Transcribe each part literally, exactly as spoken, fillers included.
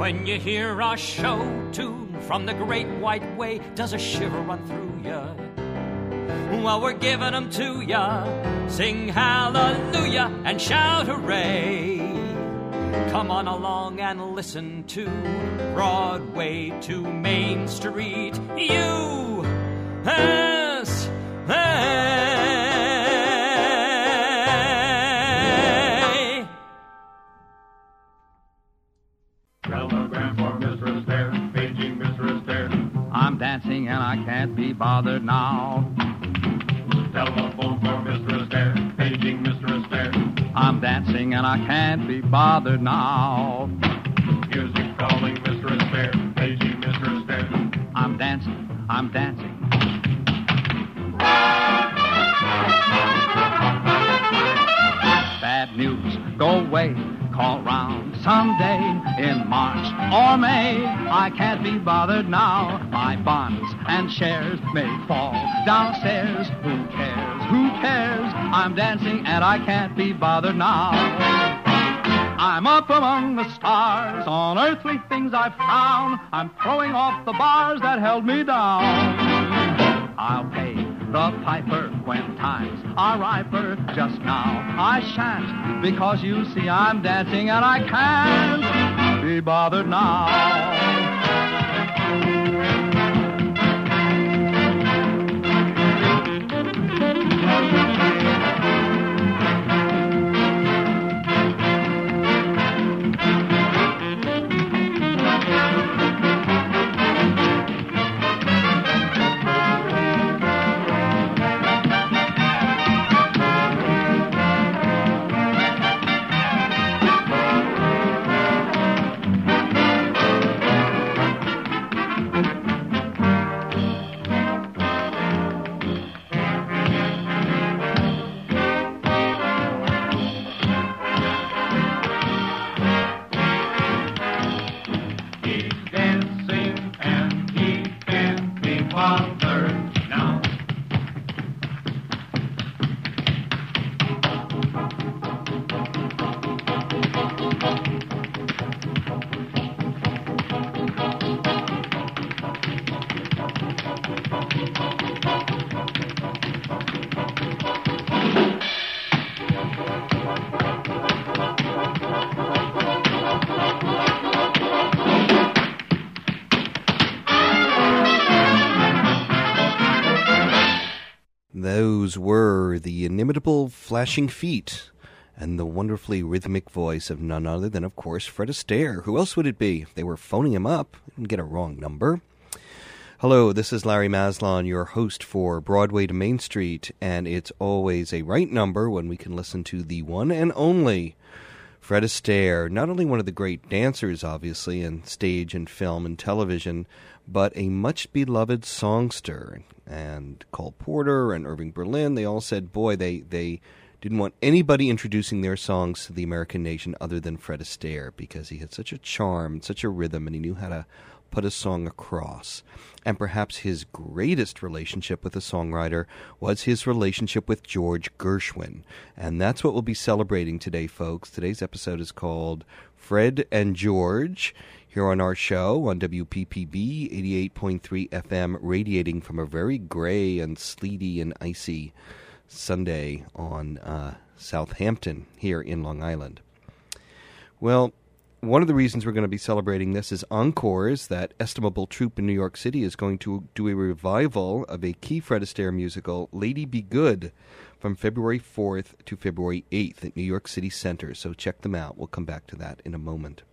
When you hear our show tune from the Great White Way, does a shiver run through ya? Well, we're giving them to ya. Sing hallelujah and shout hooray. Come on along and listen to Broadway to Main Street U S A. Telegram for Mister Astaire, paging Mister Astaire. I'm dancing and I can't be bothered now. Telephone for Mister Astaire, paging Mister Astaire. I'm dancing and I can't be bothered now. Music calling Mister Astaire, paging Mister Astaire. I'm dancing, I'm dancing. Bad news, go away, call round someday in March or May. I can't be bothered now. My bonds and shares may fall downstairs. Who cares? Who cares? I'm dancing and I can't be bothered now. I'm up among the stars, on earthly things I've found. I'm throwing off the bars that held me down. I'll pay the piper when times are riper. Just now I shan't, because you see I'm dancing and I can't be bothered now. Those were the inimitable Flashing Feet and the wonderfully rhythmic voice of none other than, of course, Fred Astaire. Who else would it be? If they were phoning him up and get a wrong number. Hello, this is Larry Maslon, your host for Broadway to Main Street, and it's always a right number when we can listen to the one and only Fred Astaire, not only one of the great dancers, obviously, in stage and film and television, but a much-beloved songster. And Cole Porter and Irving Berlin, they all said, boy, they, they didn't want anybody introducing their songs to the American nation other than Fred Astaire, because he had such a charm, such a rhythm, and he knew how to put a song across. And perhaps his greatest relationship with a songwriter was his relationship with George Gershwin. And that's what we'll be celebrating today, folks. Today's episode is called Fred and George, here on our show on W P P B eighty-eight point three F M, radiating from a very gray and sleety and icy Sunday on uh, Southampton here in Long Island. Well, one of the reasons we're going to be celebrating this is Encores. That estimable troupe in New York City is going to do a revival of a key Fred Astaire musical, Lady Be Good, from February fourth to February eighth at New York City Center. So check them out. We'll come back to that in a moment.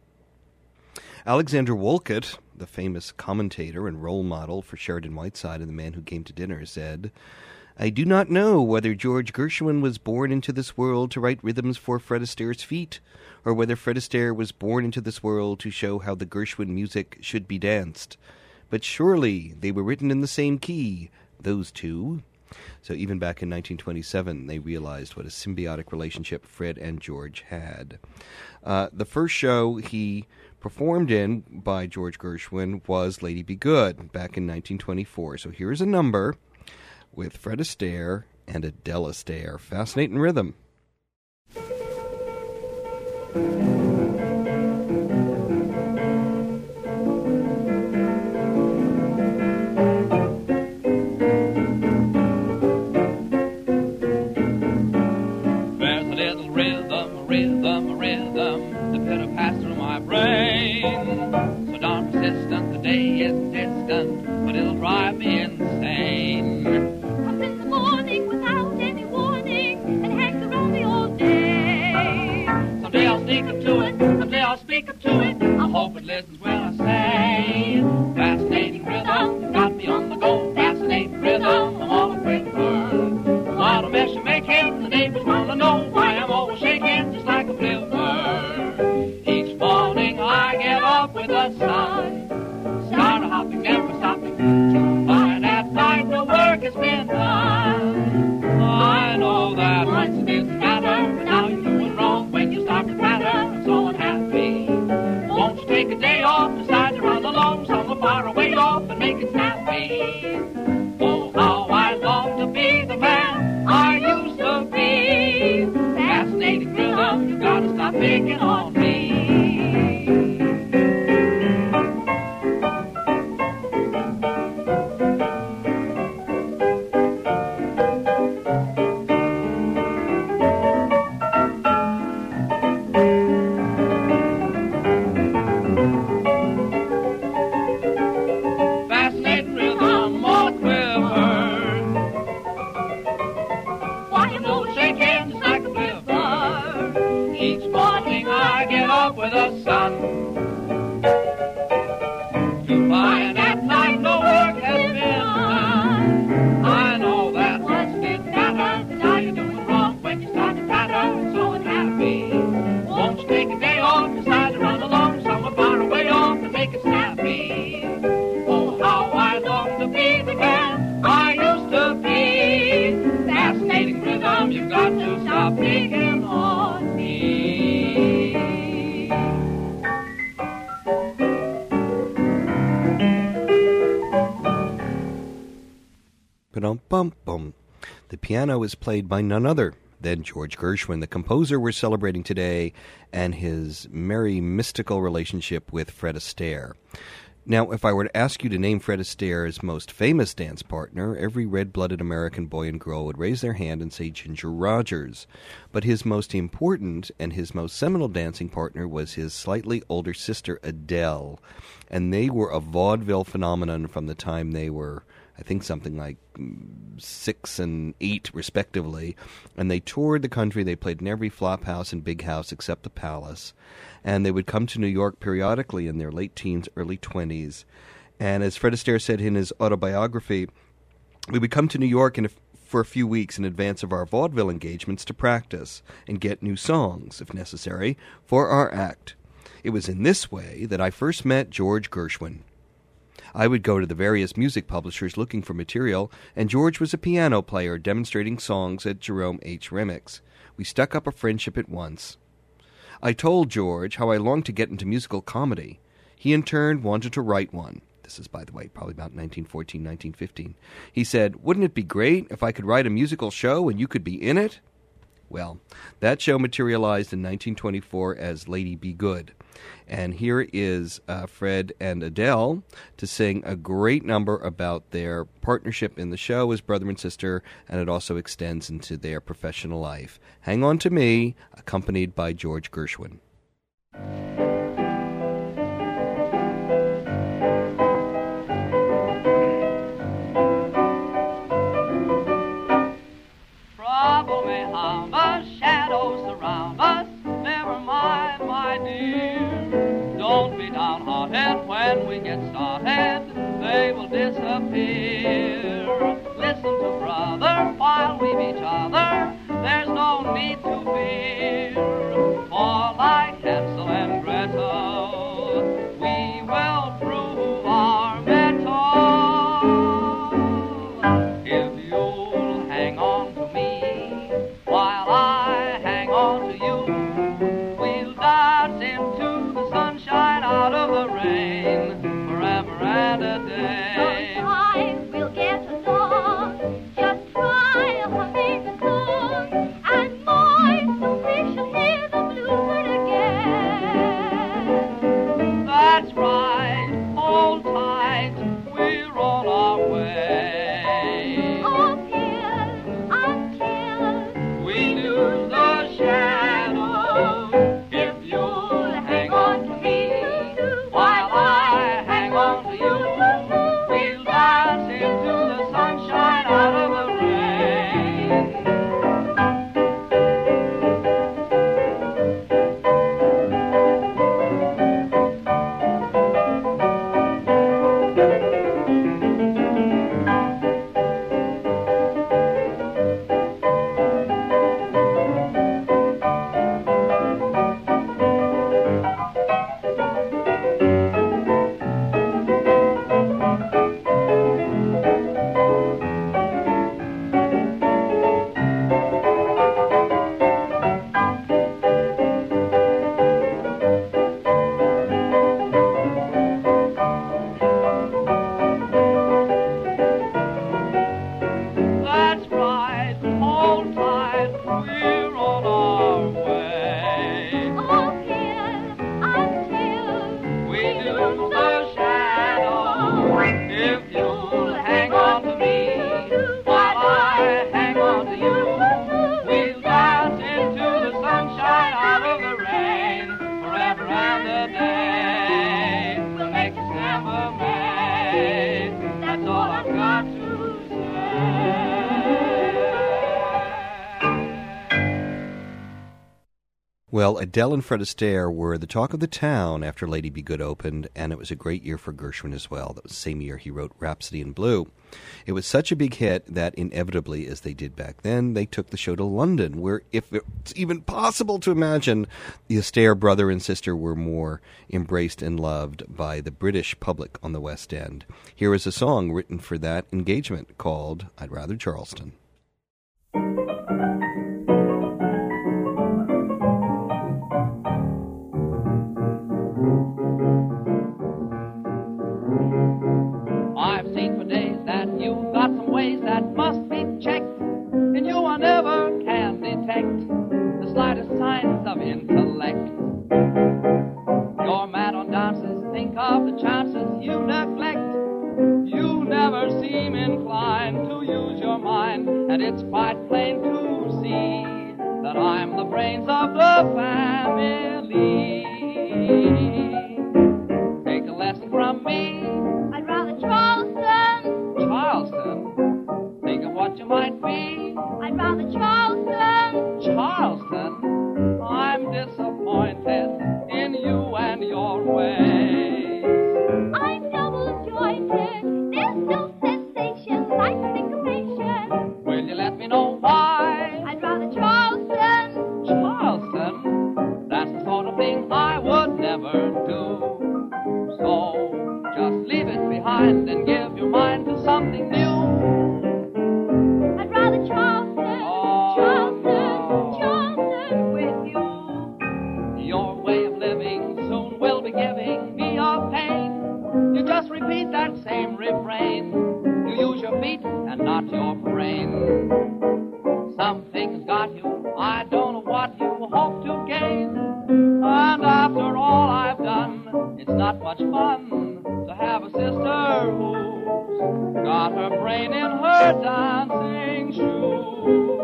Alexander Wolcott, the famous commentator and role model for Sheridan Whiteside and The Man Who Came to Dinner, said, I do not know whether George Gershwin was born into this world to write rhythms for Fred Astaire's feet, or whether Fred Astaire was born into this world to show how the Gershwin music should be danced. But surely they were written in the same key, those two. So even back in nineteen twenty-seven, they realized what a symbiotic relationship Fred and George had. Uh, the first show he performed in by George Gershwin was Lady Be Good back in nineteen twenty-four. So here's a number with Fred Astaire and Adele Astaire. Fascinating rhythm. rhythm, the pitter-pass through my brain. So darn persistent, the day isn't distant, but it'll drive me insane. Comes in the morning without any warning and hangs around me all day. Someday I'll sneak up to it, someday I'll speak up to it. I hope it listens when I say, fascinating rhythm, got me on the go. Fascinating rhythm, I'm all afraid to burn. A lot of mess you make him, the neighbors wanna know why I'm always shaking just like a bluebird. Each morning I get up with the sun, start a hopping, never stopping, to find at night the work has been done. I know that once it didn't matter, but now you're doing wrong when you start to patter. I'm so unhappy. Won't you take a day off, decide to run along somewhere far away off and make it snappy? Oh, how I long to be the man I used to be. Fascinating rhythm, you gotta stop picking on me. Fascinating rhythm, all a quiver. Why I'm always shaking just like a blizzard. Each morning I get up with the sun, to find at night no work has been done. I know that once didn't matter, but now you're doing wrong when you start to patter. So unhappy. Won't you take a day off, decide to run along somewhere far away off and make it snappy? Oh, how I long to be the man I used to be. Fascinating rhythm, you've got to stop picking on me. Ba-dum-bum-bum. The piano is played by none other than George Gershwin, the composer we're celebrating today, and his merry mystical relationship with Fred Astaire. Now, if I were to ask you to name Fred Astaire's most famous dance partner, every red-blooded American boy and girl would raise their hand and say Ginger Rogers. But his most important and his most seminal dancing partner was his slightly older sister, Adele. And they were a vaudeville phenomenon from the time they were, I think, something like six and eight, respectively. And they toured the country. They played in every flop house and big house except the Palace. And they would come to New York periodically in their late teens, early twenties. And as Fred Astaire said in his autobiography, we would come to New York in a, for a few weeks in advance of our vaudeville engagements to practice and get new songs, if necessary, for our act. It was in this way that I first met George Gershwin. I would go to the various music publishers looking for material, and George was a piano player demonstrating songs at Jerome H. Remix. We stuck up a friendship at once. I told George how I longed to get into musical comedy. He in turn wanted to write one. This is, by the way, probably about nineteen fourteen, nineteen fifteen. He said, "Wouldn't it be great if I could write a musical show and you could be in it?" Well, that show materialized in nineteen twenty-four as Lady Be Good. And here is uh, Fred and Adele to sing a great number about their partnership in the show as brother and sister, and it also extends into their professional life. Hang On to Me, accompanied by George Gershwin. Trouble may harm us, shadows surround us, never mind, my dear. Don't be downhearted when we get started, they will disappear. Listen to brother while we meet each other, there's no need to fear. For like Hansel and Gretel, we will prove our mettle. If you'll hang on to me while I hang on to you, we'll dance into the sunshine out of the rain forever and a day. Sometime we'll get along, just try humming a song, and boy, soon we shall hear the bluebird again. That's right, hold tight, we're on our way. Until, until We lose the shadow, here Well, Adele and Fred Astaire were the talk of the town after Lady Be Good opened, and it was a great year for Gershwin as well. That was the same year he wrote Rhapsody in Blue. It was such a big hit that inevitably, as they did back then, they took the show to London, where, if it's even possible to imagine, the Astaire brother and sister were more embraced and loved by the British public on the West End. Here is a song written for that engagement called I'd Rather Charleston. I've seen for days that you've got some ways that must be checked, and you I never can detect the slightest signs of intellect. You're mad on dances, think of the chances you neglect. You never seem inclined to use your mind, and it's quite plain to see that I'm the brains of the family. Take a lesson from me. I'd rather Charleston. Charleston? Think of what you might be. I'd rather Charleston. Charleston? I'm disappointed in you and your ways. I'm double jointed. There's no sensation like syncopation. Will you let me know why? I'd rather Charleston. Charleston? That's the sort of thing I would never do. So just leave it behind and give your mind to something new. I'd rather Charleston. Oh, Charleston. Charleston with you. Your way of living soon will be giving me a pain. You just repeat that same refrain. You use your feet and not your brain. Something's got you, I don't know what you hope to gain. And after all I've done, it's not much fun to have a sister who's got her brain in her dancing shoes.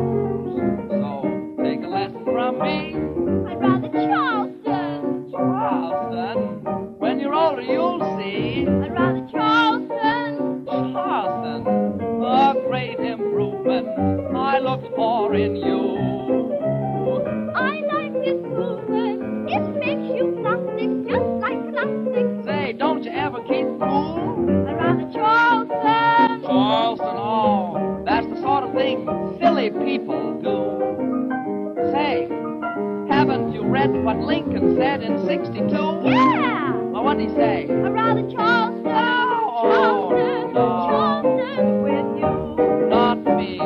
So take a lesson from me. I'd rather Charleston. Charleston, when you're older you'll see. I'd rather Charleston. Charleston, a great improvement I looked for in you. I like this movement. It makes you plastic, just like plastic. Say, don't you ever keep cool? I'd rather Charleston. Charleston, oh, that's the sort of thing silly people do. Say, haven't you read what Lincoln said in sixty-two? Yeah. Well, what'd he say? I'd rather Charleston. Oh, Charleston. no. Charleston with you. Not me.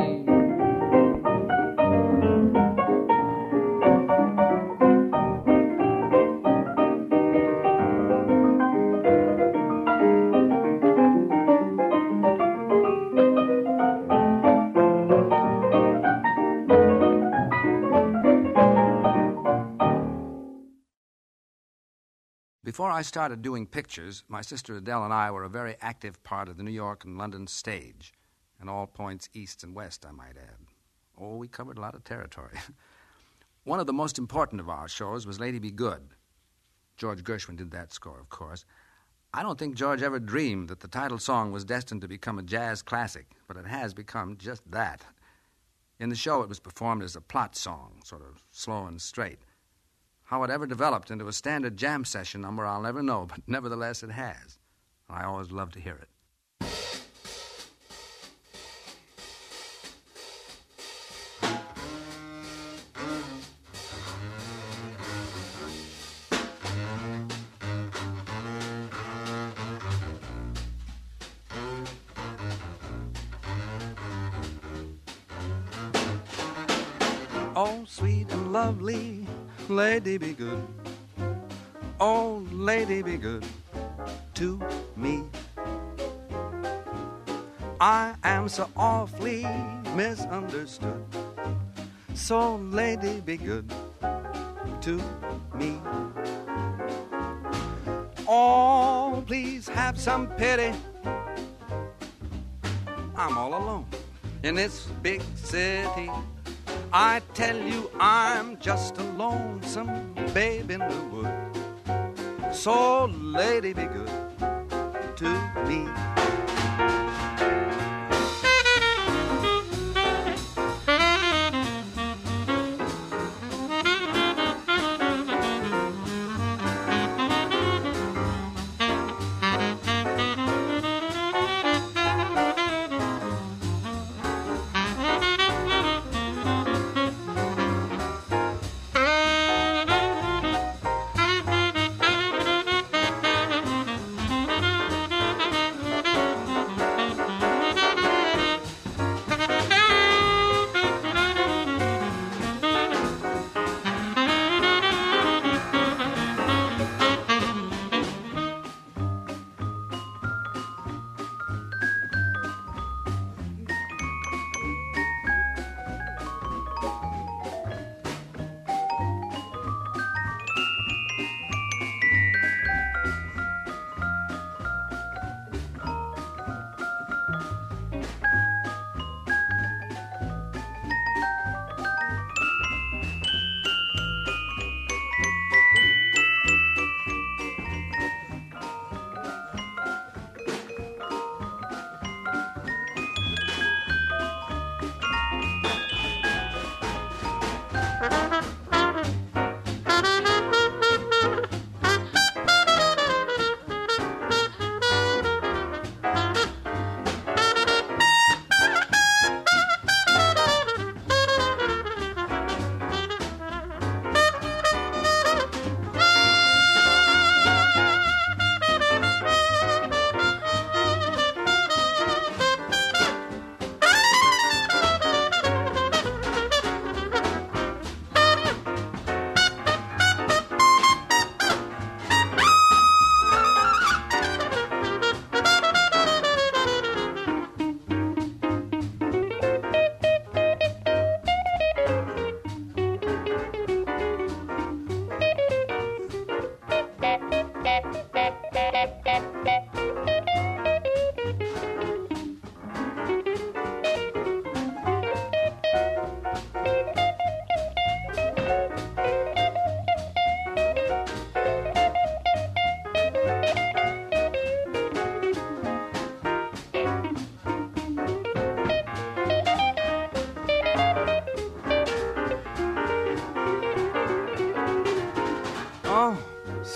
Before I started doing pictures, my sister Adele and I were a very active part of the New York and London stage, and all points east and west, I might add. Oh, we covered a lot of territory. One of the most important of our shows was Lady Be Good. George Gershwin did that score, of course. I don't think George ever dreamed that the title song was destined to become a jazz classic, but it has become just that. In the show, it was performed as a plot song, sort of slow and straight. How it ever developed into a standard jam session number, I'll never know, but nevertheless it has. I always love to hear it. Oh, sweet and lovely Lady Be Good. Oh, Lady Be Good to me. I am so awfully misunderstood. So, Lady Be Good to me. Oh, please have some pity. I'm all alone in this big city. I tell you I'm just a lonesome babe in the wood. So, Lady Be Good to me.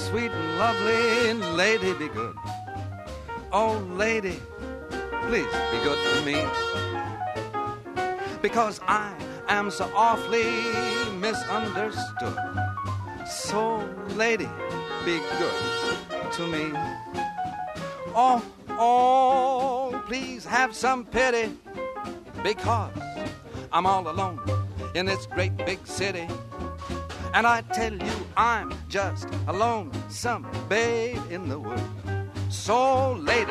sweet and lovely lady, be good. Oh, lady, please be good to me. Because I am so awfully misunderstood. So, lady, be good to me. Oh, oh, please have some pity, because I'm all alone in this great big city. And I tell you, I'm just a lonesome babe in the woods. So, lady,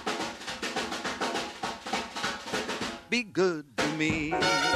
be good to me.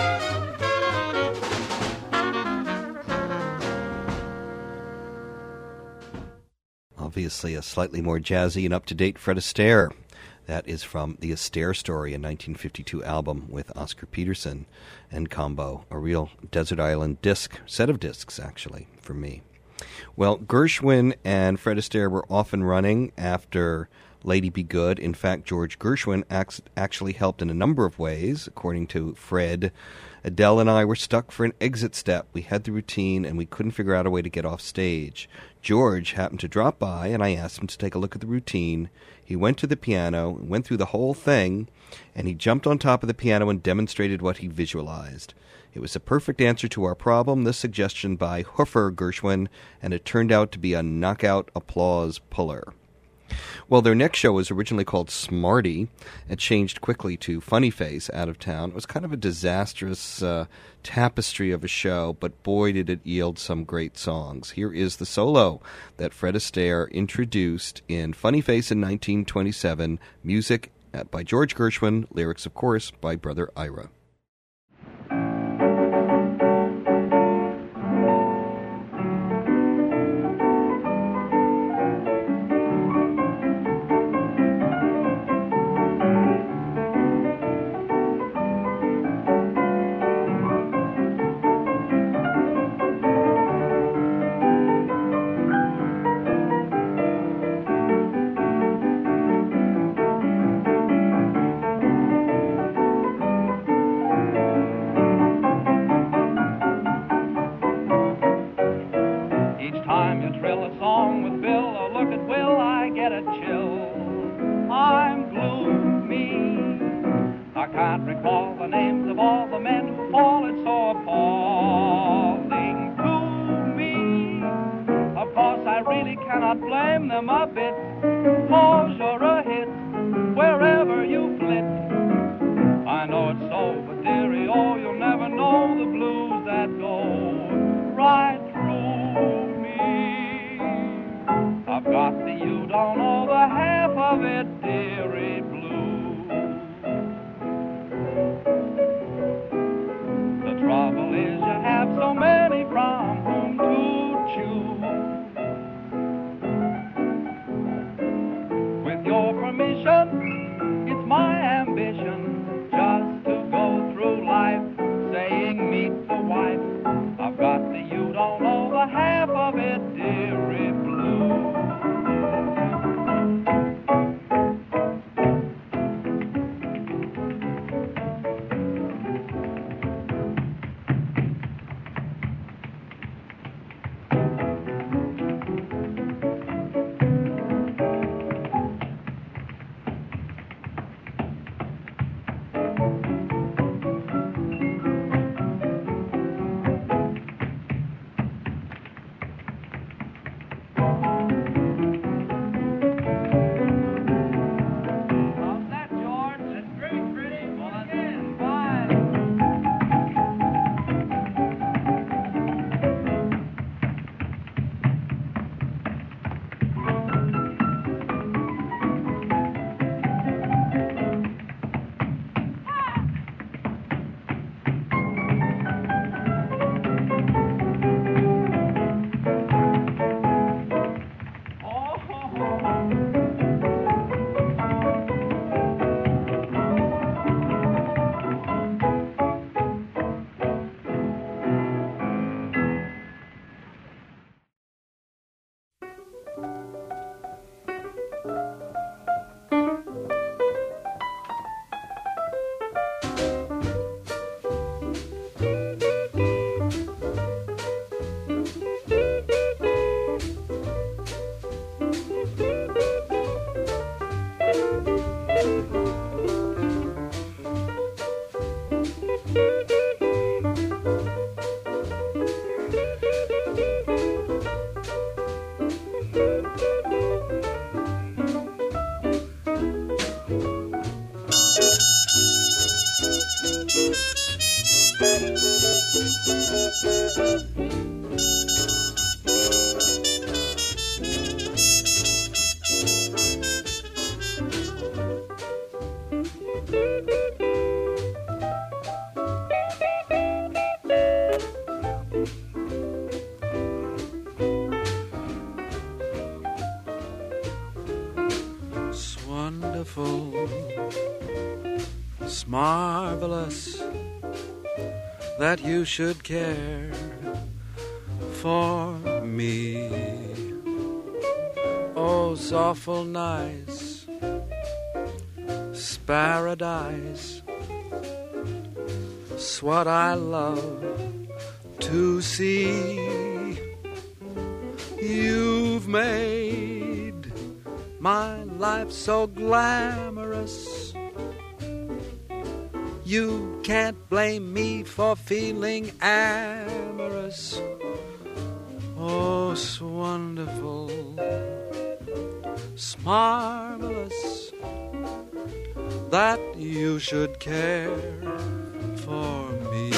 Obviously, a slightly more jazzy and up-to-date Fred Astaire. That is from the Astaire Story, a nineteen fifty-two album with Oscar Peterson and combo. A real Desert Island disc, set of discs, actually, for me. Well, Gershwin and Fred Astaire were often running after Lady Be Good. In fact, George Gershwin actually helped in a number of ways, according to Fred. Adele and I were stuck for an exit step. We had the routine, and we couldn't figure out a way to get off stage. George happened to drop by, and I asked him to take a look at the routine. He went to the piano, went through the whole thing, and he jumped on top of the piano and demonstrated what he visualized. It was a perfect answer to our problem, this suggestion by Hoofer Gershwin, and it turned out to be a knockout applause puller. Well, their next show was originally called Smarty. It changed quickly to Funny Face out of town. It was kind of a disastrous uh, tapestry of a show, but boy, did it yield some great songs. Here is the solo that Fred Astaire introduced in Funny Face in nineteen twenty-seven, music by George Gershwin, lyrics, of course, by Brother Ira. It's marvelous that you should care for me. Oh, it's awful nice, it's paradise. It's what I love to see. You've made my life so glamorous. You can't blame me for feeling amorous. Oh, it's wonderful, it's marvelous that you should care for me.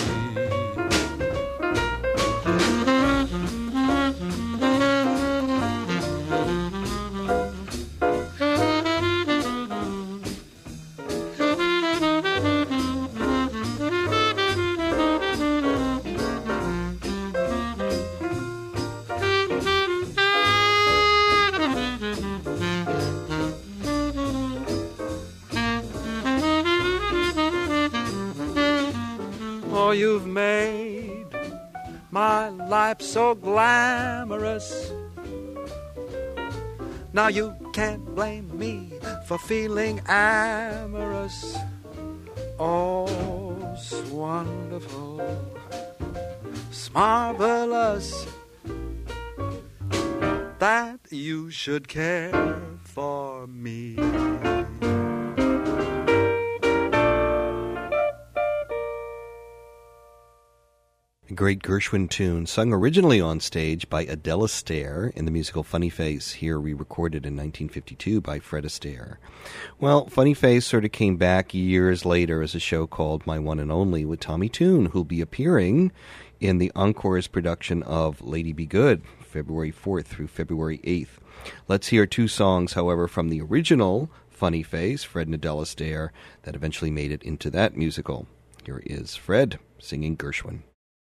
Oh, you've made my life so glamorous. Now you can't blame me for feeling amorous. Oh, it's wonderful, it's marvelous that you should care for me. A great Gershwin tune, sung originally on stage by Adele Astaire in the musical Funny Face, here re-recorded in nineteen fifty-two by Fred Astaire. Well, Funny Face sort of came back years later as a show called My One and Only with Tommy Tune, who'll be appearing in the Encore's production of Lady Be Good, February fourth through February eighth. Let's hear two songs, however, from the original Funny Face, Fred and Adele Astaire, that eventually made it into that musical. Here is Fred singing Gershwin.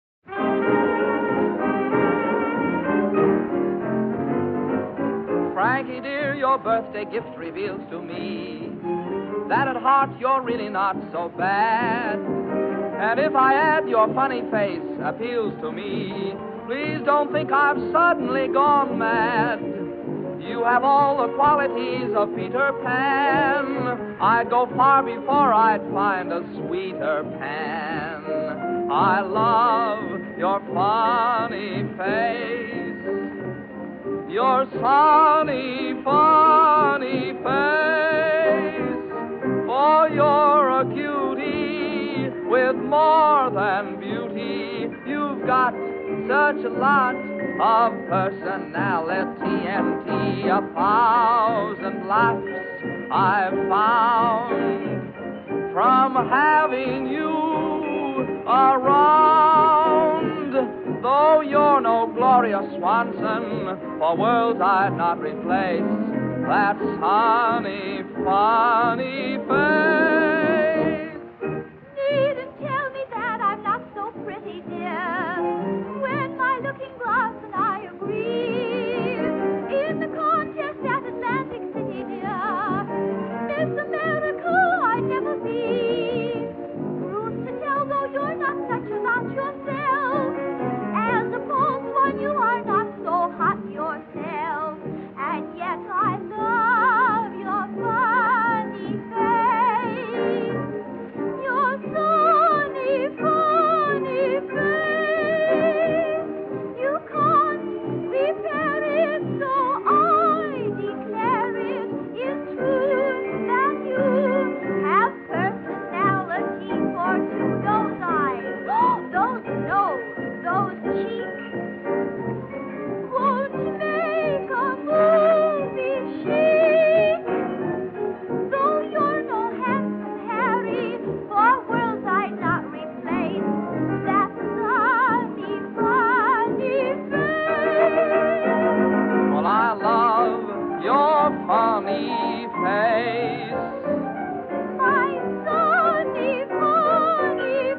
Frankie dear, your birthday gift reveals to me that at heart you're really not so bad. And if I add your funny face appeals to me, please don't think I've suddenly gone mad. You have all the qualities of Peter Pan. I'd go far before I'd find a sweeter Pan. I love your funny face, your sunny, funny face. For you're a cutie with more than beauty. You've got such a lot of personality and tea. A thousand laughs I've found from having you around. Though you're no Gloria Swanson, for worlds I'd not replace that sunny, funny face. Needn't tell me that I'm not so pretty, dear, when my looking glass and I agree. In the contest at Atlantic City, dear, Miss America I'd never be. Truth to tell, though you're not such a lot yourself, as a false one you are not so hot yourself, and yet I love your funny face. funny face. My sunny, funny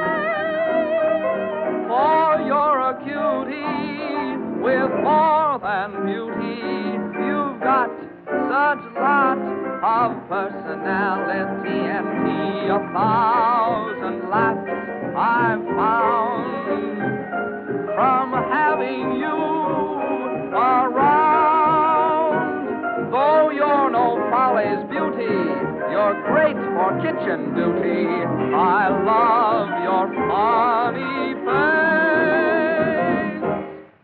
face. For you're a cutie with more than beauty. You've got such lot of personality and tea. A thousand laughs I've found from having you around. Though you're no Polly's beauty, you're great for kitchen duty. I love your funny face.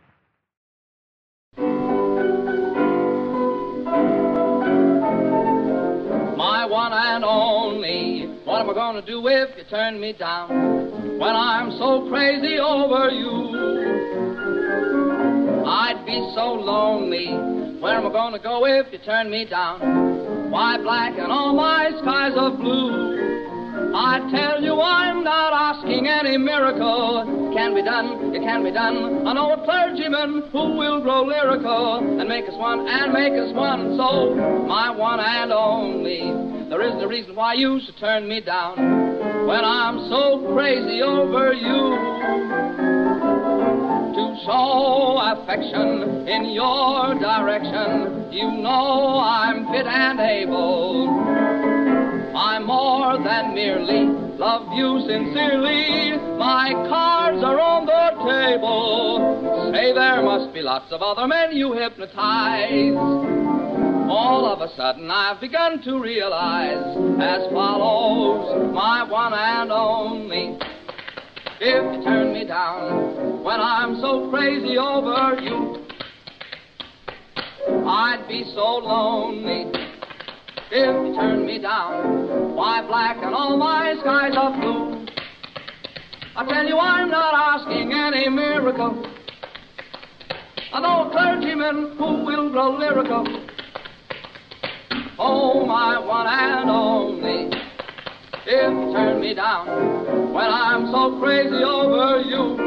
My one and only, what am I going to do if you turn me down? When I'm so crazy over you, I'd be so lonely. Where am I going to go if you turn me down? Why blacken all my skies of blue? I tell you I'm not asking any miracle. It can be done, it can be done. I know a clergyman who will grow lyrical and make us one, and make us one. So, my one and only, there isn't a reason why you should turn me down when I'm so crazy over you. To show affection in your direction, you know I'm fit and able. I more than merely love you sincerely. My cards are on the table. Say there must be lots of other men you hypnotize. All of a sudden I've begun to realize as follows, my one and only. If you turn me down when I'm so crazy over you, I'd be so lonely. If you turn me down, why blacken all my skies of blue? I tell you I'm not asking any miracle. I know a clergyman who will grow lyrical. Oh, my one and only, if you turn me down when I'm so crazy over you.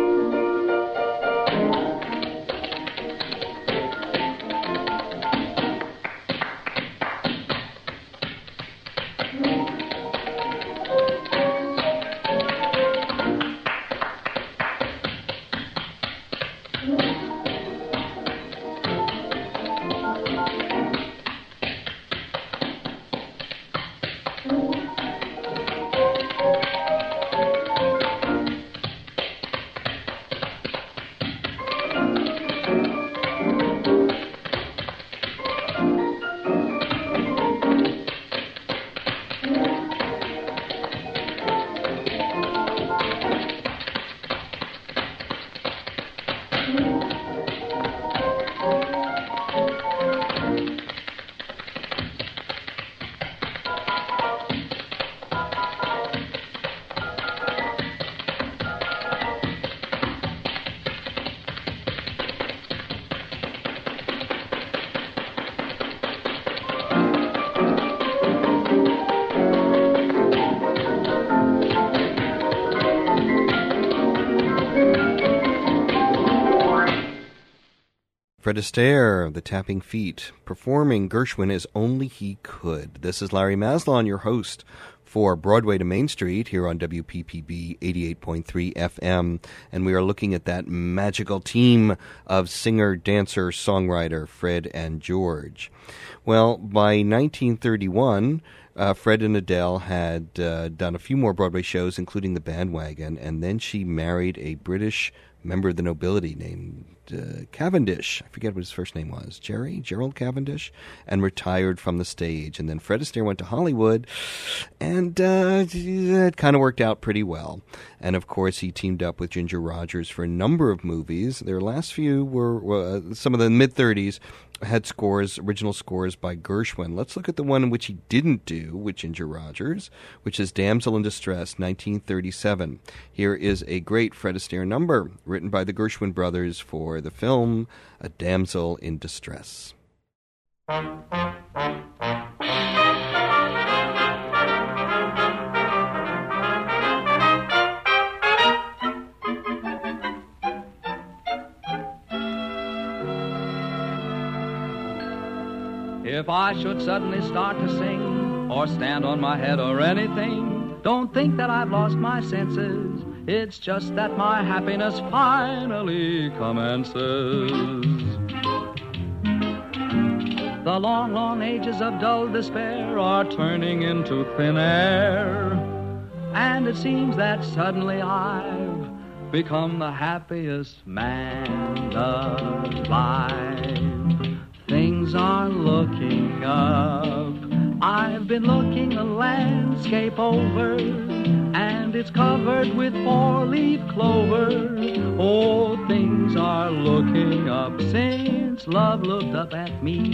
Fred Astaire, The Tapping Feet, performing Gershwin as only he could. This is Larry Maslon, your host for Broadway to Main Street here on W P P B eighty-eight point three F M, and we are looking at that magical team of singer, dancer, songwriter, Fred and George. Well, by nineteen thirty-one, uh, Fred and Adele had uh, done a few more Broadway shows, including The Bandwagon, and then she married a British member of the nobility named uh, Cavendish. I forget what his first name was. Jerry? Gerald Cavendish? And retired from the stage. And then Fred Astaire went to Hollywood, and uh, it kind of worked out pretty well. And, of course, he teamed up with Ginger Rogers for a number of movies. Their last few were uh, some of the mid-thirties had scores, original scores by Gershwin. Let's look at the one in which he didn't do with Ginger Rogers, which is Damsel in Distress, nineteen thirty-seven. Here is a great Fred Astaire number written by the Gershwin brothers for the film A Damsel in Distress. If I should suddenly start to sing or stand on my head or anything, don't think that I've lost my senses. It's just that my happiness finally commences. The long, long ages of dull despair are turning into thin air, and it seems that suddenly I've become the happiest man alive. Things are looking up. I've been looking the landscape over, and it's covered with four-leaf clover. Oh, things are looking up since love looked up at me.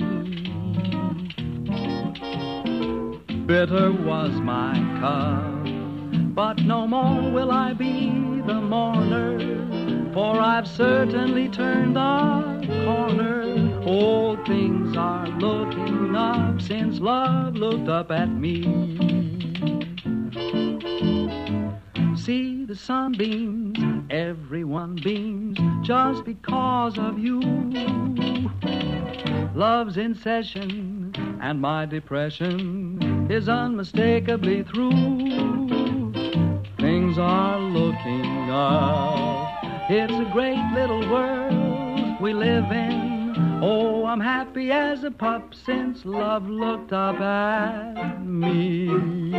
Bitter was my cup, but no more will I be the mourner, for I've certainly turned the corner. All things are looking up since love looked up at me. See the sunbeams, everyone beams just because of you. Love's in session and my depression is unmistakably through. Things are looking up. It's a great little world we live in. Oh, I'm happy as a pup since love looked up at me.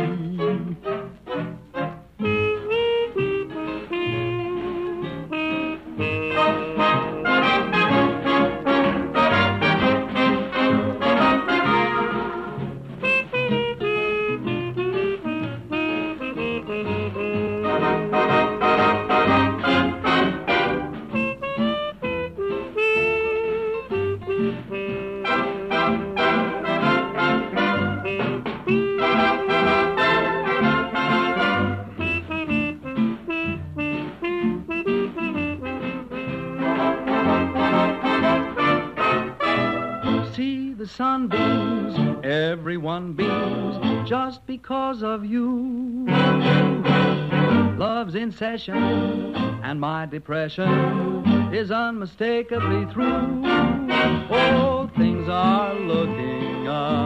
Sunbeams, everyone beams just because of you. Love's in session and my depression is unmistakably through. Oh, things are looking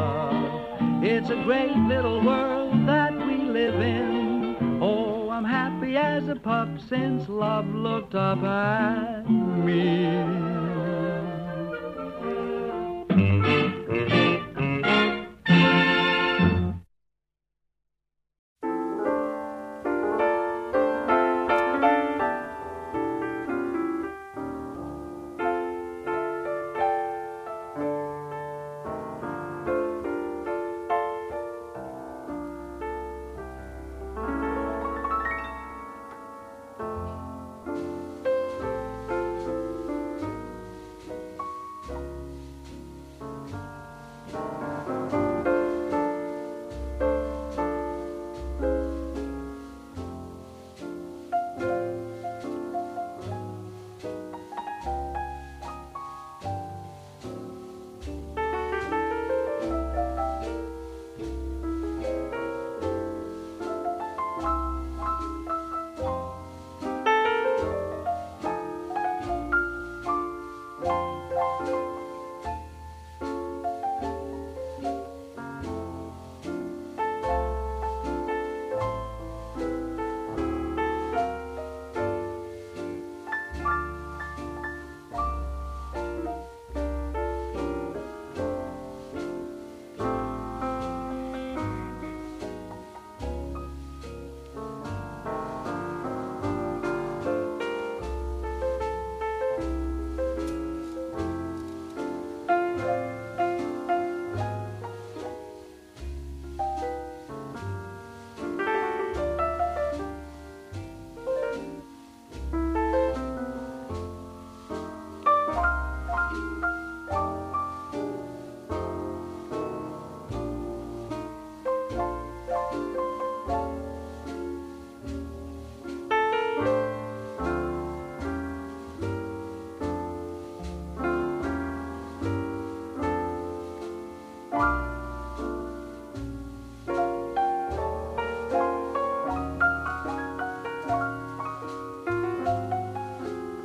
up. It's a great little world that we live in. Oh, I'm happy as a pup since love looked up at me.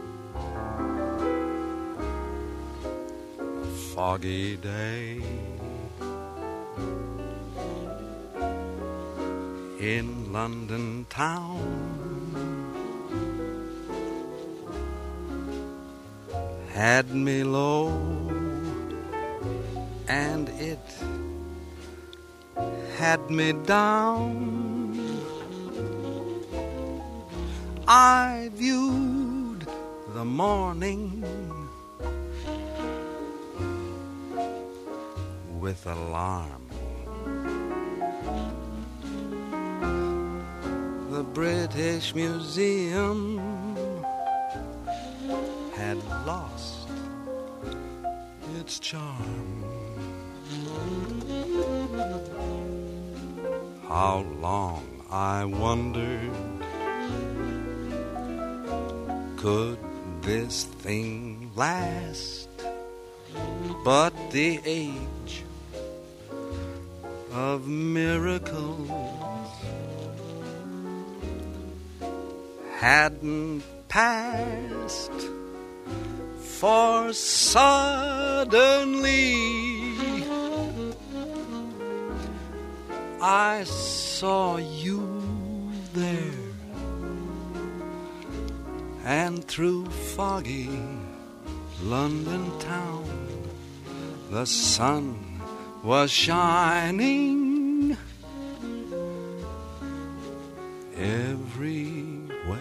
Foggy day in London town. Had me low, and it had me down. I viewed the morning with alarm. The British Museum had lost its charm. How long, I wondered, could this thing last? But the age of miracles hadn't passed, for suddenly I saw you there, and through foggy London town the sun was shining everywhere.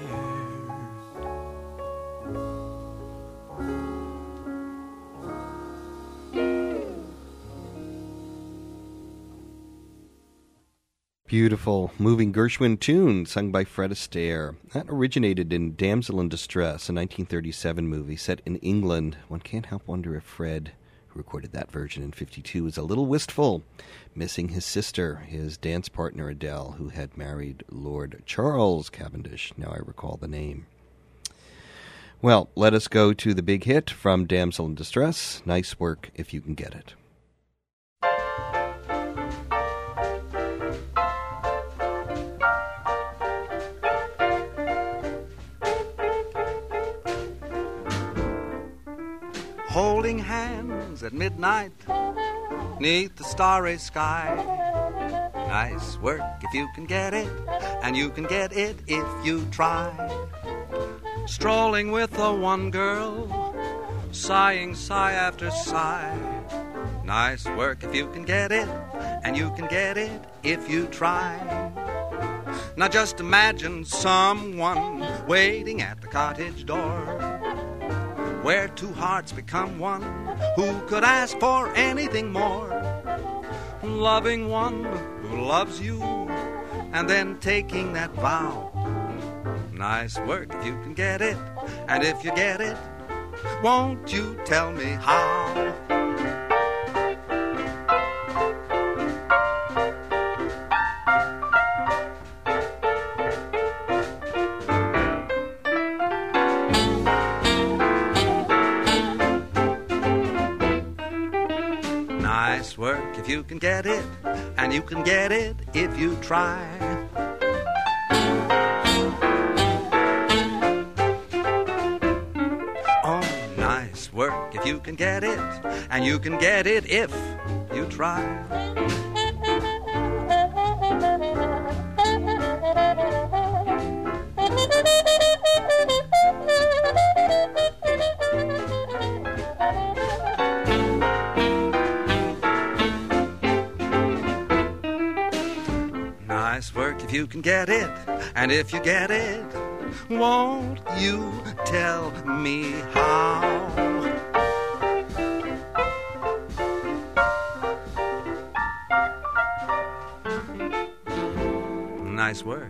Beautiful, moving Gershwin tune sung by Fred Astaire. That originated in Damsel in Distress, a nineteen thirty-seven movie set in England. One can't help wonder if Fred, who recorded that version in fifty-two, was a little wistful, missing his sister, his dance partner Adele, who had married Lord Charles Cavendish. Now I recall the name. Well, let us go to the big hit from Damsel in Distress, Nice Work If You Can Get It. Holding hands at midnight, neath the starry sky. Nice work if you can get it, and you can get it if you try. Strolling with the one girl, sighing sigh after sigh. Nice work if you can get it, and you can get it if you try. Now just imagine someone waiting at the cottage door, where two hearts become one. Who could ask for anything more? Loving one who loves you, and then taking that vow. Nice work if you can get it, and if you get it, won't you tell me how? Nice work if you can get it, and you can get it if you try. Oh, nice work if you can get it, and you can get it if you try. Nice work if you can get it, and if you get it, won't you tell me how? Nice work.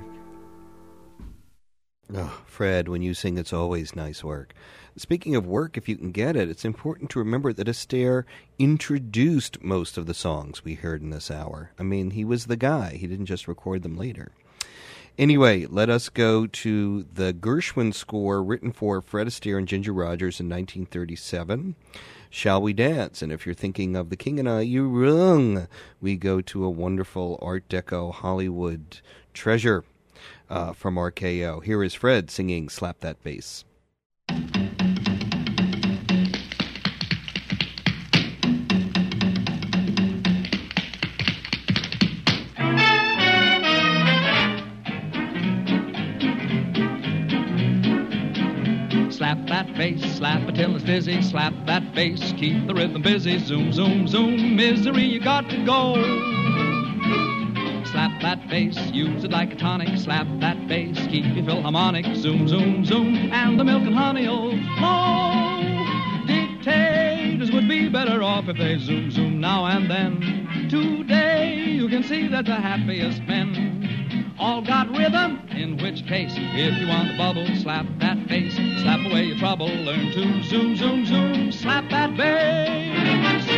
Oh, Fred, when you sing, it's always nice work. Speaking of work, if you can get it, it's important to remember that Astaire introduced most of the songs we heard in this hour. I mean, he was the guy. He didn't just record them later. Anyway, let us go to the Gershwin score written for Fred Astaire and Ginger Rogers in nineteen thirty-seven. Shall We Dance? And if you're thinking of The King and I, you're wrong. We go to a wonderful Art Deco Hollywood treasure uh, from R K O. Here is Fred singing Slap That Bass. slap it till it's dizzy. Slap that bass, keep the rhythm busy. Zoom, zoom, zoom, misery, you got to go. Slap that bass, use it like a tonic. Slap that bass, keep your Philharmonic. Zoom, zoom, zoom, and the milk and honey'll flow. Dictators would be better off if they zoom, zoom now and then. Today you can see that the happiest men all got rhythm, in which case, if you want the bubble, slap that bass, slap away your trouble, learn to zoom, zoom, zoom, slap that bass.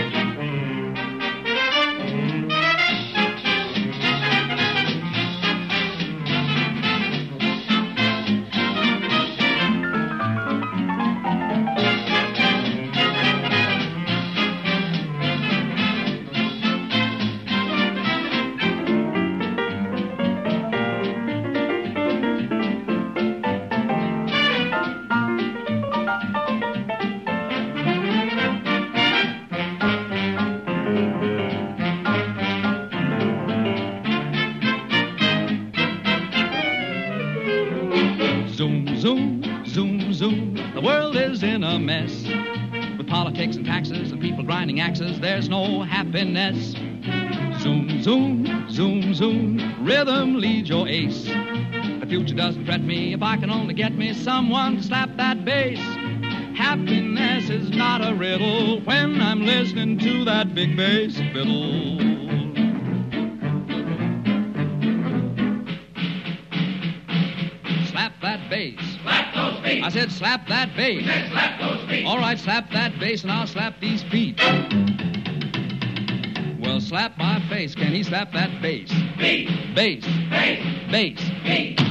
Axes, there's no happiness. Zoom, zoom, zoom, zoom, rhythm leads your ace. The future doesn't fret me if I can only get me someone to slap that bass. Happiness is not a riddle when I'm listening to that big bass fiddle. Slap that bass. Slap those feet. I said slap that bass. We said slap those feet. All right, slap that bass and I'll slap these feet. Well, slap my face. Can he slap that bass? Beat. Bass. Bass. Bass. Beat.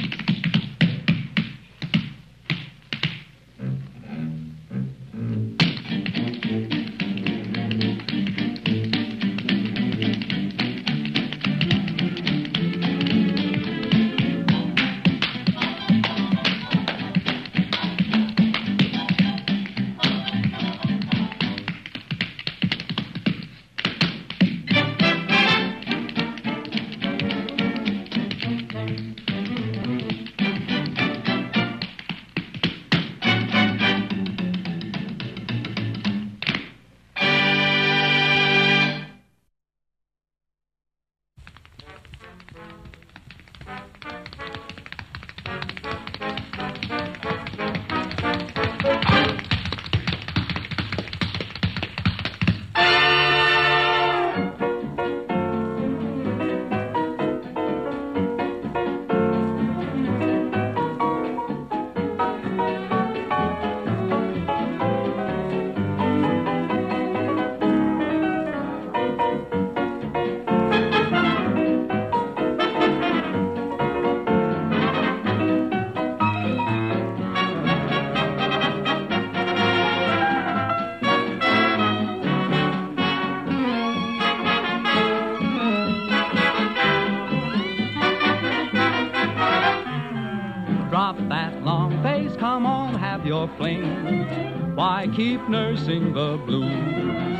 Why keep nursing the blues?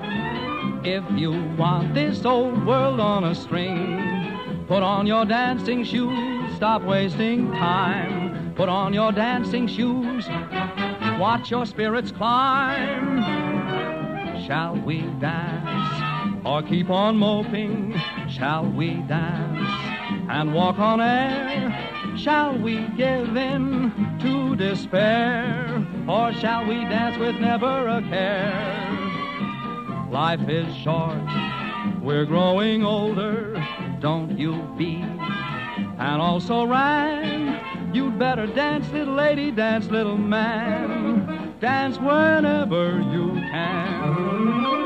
If you want this old world on a string, put on your dancing shoes, stop wasting time. Put on your dancing shoes, watch your spirits climb. Shall we dance or keep on moping? Shall we dance and walk on air? Shall we give in to despair, or shall we dance with never a care? Life is short, we're growing older, don't you be and also rhyme. You'd better dance, little lady, dance, little man, dance whenever you can.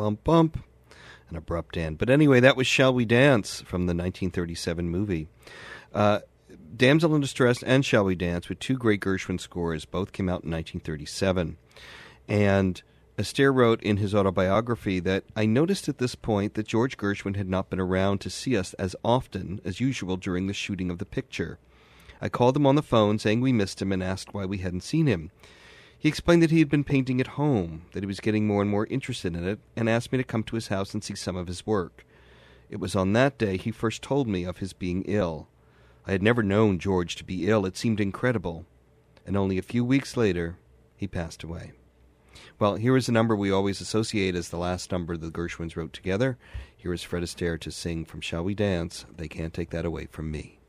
bump, bump. An abrupt end. But anyway, that was Shall We Dance from the nineteen thirty-seven movie. Uh, Damsel in Distress and Shall We Dance, with two great Gershwin scores, both came out in nineteen thirty-seven. And Astaire wrote in his autobiography that, I noticed at this point that George Gershwin had not been around to see us as often as usual during the shooting of the picture. I called him on the phone saying we missed him and asked why we hadn't seen him. He explained that he had been painting at home, that he was getting more and more interested in it, and asked me to come to his house and see some of his work. It was on that day he first told me of his being ill. I had never known George to be ill. It seemed incredible. And only a few weeks later, he passed away. Well, here is a number we always associate as the last number the Gershwins wrote together. Here is Fred Astaire to sing from Shall We Dance? They Can't Take That Away From Me.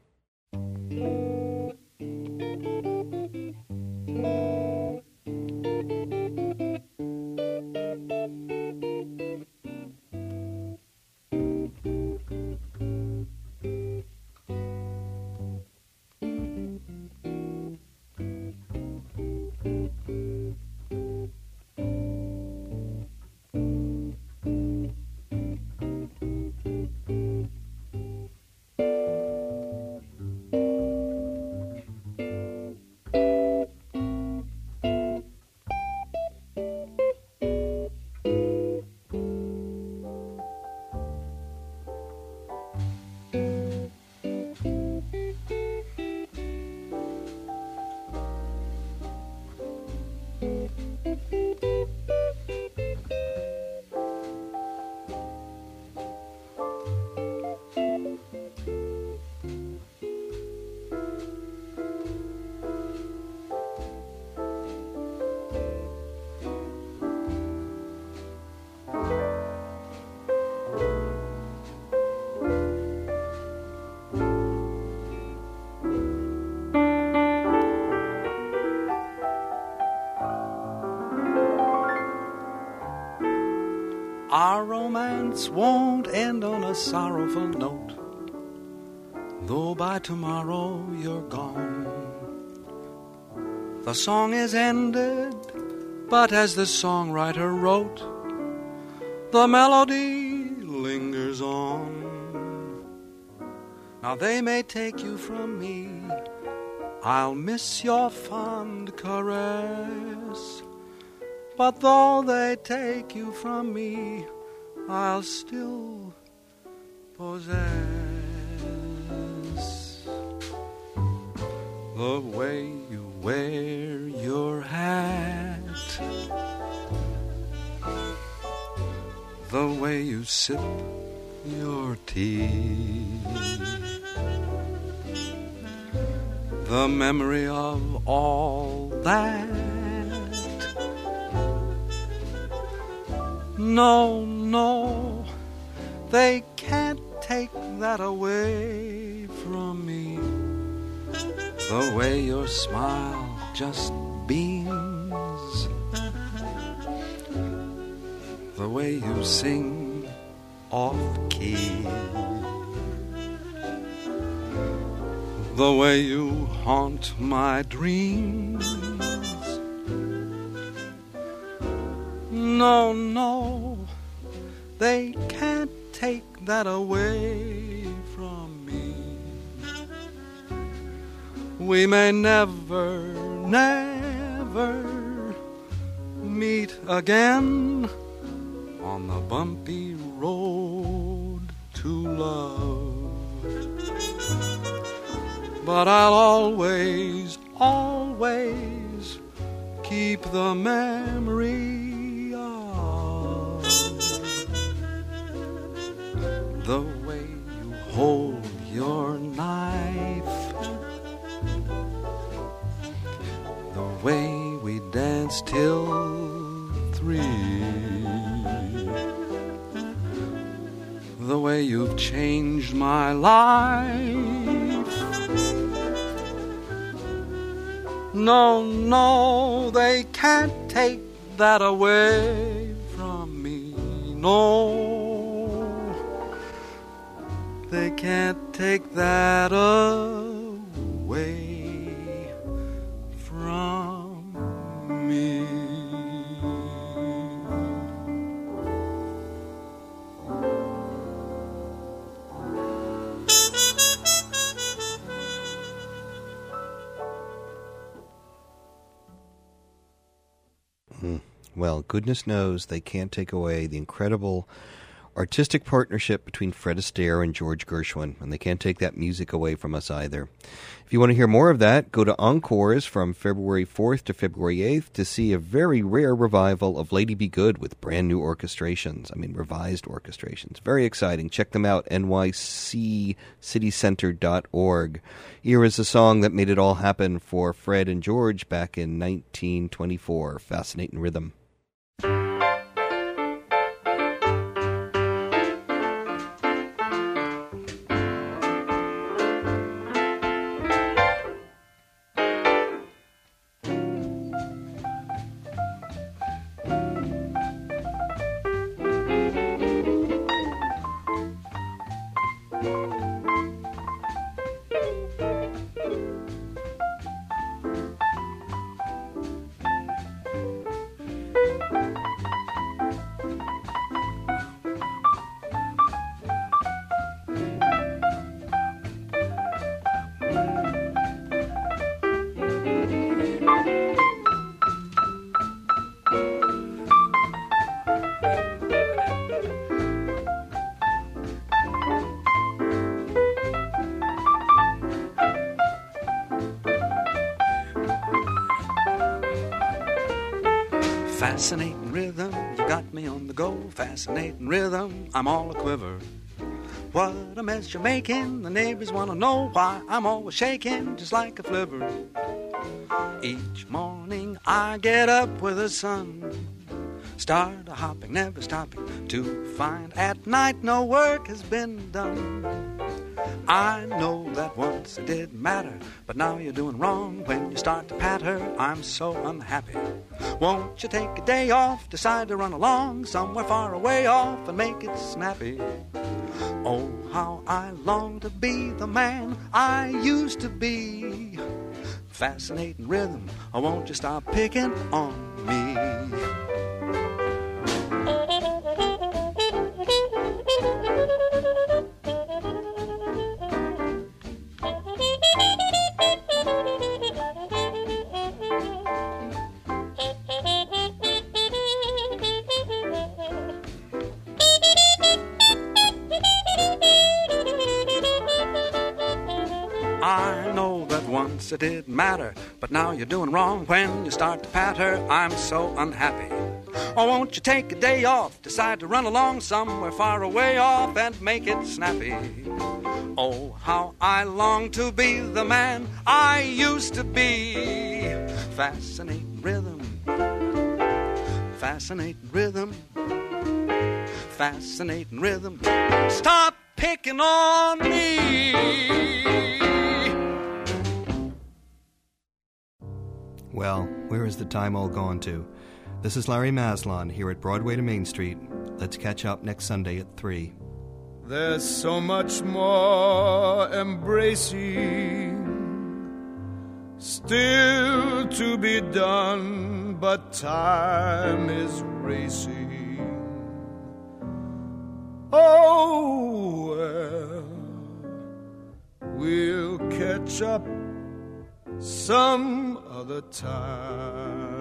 Our romance won't end on a sorrowful note, though by tomorrow you're gone. The song is ended, but as the songwriter wrote, the melody lingers on. Now they may take you from me, I'll miss your fond caress, but though they take you from me, I'll still possess the way you wear your hat, the way you sip your tea, the memory of all that. No, no, they can't take that away from me. The way your smile just beams, the way you sing off-key, the way you haunt my dreams. No, no, they can't take that away from me. We may never, never meet again on the bumpy road to love, but I'll always, always keep the memory the way you hold your knife, the way we danced till three, the way you've changed my life. No, no, they can't take that away from me. No, they can't take that away from me. Well, goodness knows they can't take away the incredible artistic partnership between Fred Astaire and George Gershwin, and they can't take that music away from us either. If you want to hear more of that, go to Encores from February fourth to February eighth to see a very rare revival of Lady Be Good with brand new orchestrations. I mean, revised orchestrations. Very exciting. Check them out, N Y C city center dot org. Here is a song that made it all happen for Fred and George back in nineteen twenty-four, Fascinating Rhythm. Fascinating rhythm, you got me on the go. Fascinating rhythm, I'm all a quiver. What a mess you're making, the neighbors want to know why I'm always shaking just like a flivver. Each morning I get up with the sun, start a hopping, never stopping, to find at night no work has been done. I know that once it did matter, but now you're doing wrong when you start to pat her. I'm so unhappy. Won't you take a day off, decide to run along somewhere far away off and make it snappy? Oh, how I long to be the man I used to be. Fascinating rhythm, oh, won't you stop picking on me? I know that once it did matter, but now you're doing wrong when you start to pat her. I'm so unhappy. Oh, won't you take a day off, decide to run along somewhere far away off and make it snappy? Oh, how I long to be the man I used to be. Fascinating rhythm, fascinating rhythm, fascinating rhythm. Stop picking on me. Well, where is the time all gone to? This is Larry Maslon here at Broadway to Main Street. Let's catch up next Sunday at three. There's so much more embracing still to be done, but time is racing. Oh, well, we'll catch up some other time.